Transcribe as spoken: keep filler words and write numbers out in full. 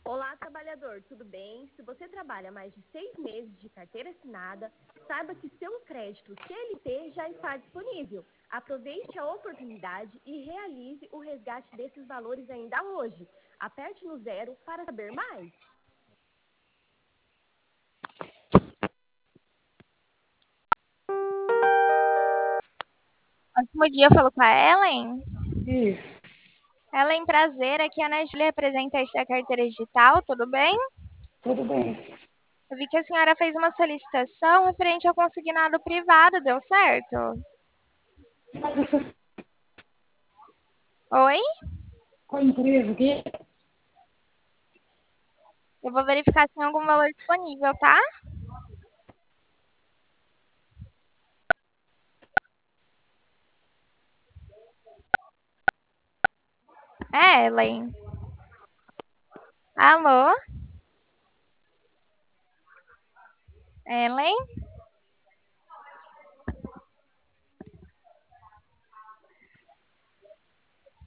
Olá, trabalhador, tudo bem? Se você trabalha mais de seis meses de carteira assinada, saiba que seu crédito C L T já está disponível. Aproveite a oportunidade e realize o resgate desses valores ainda hoje. Aperte no zero para saber mais. Ótimo dia, eu falo com a Ellen. Isso, Ellen, prazer, aqui é a Ana Júlia, representante da carteira digital, tudo bem? tudo bem. Eu vi que a senhora fez uma solicitação referente ao consignado privado, deu certo? Mas você Oi? qual empresa que Eu vou verificar se tem algum valor disponível, tá? É, Ellen. Alô? Ellen?